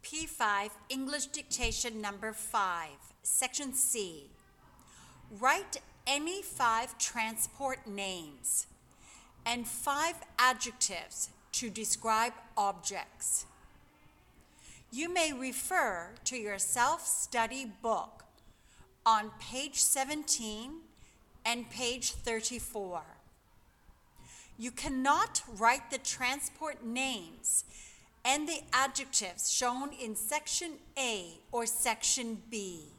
P5, English Dictation Number 5, Section C. Write any 5 transport names and 5 adjectives to describe objects. You may refer to your self-study book on page 17 and page 34. You cannot write the transport names and the adjectives shown in Section A or Section B.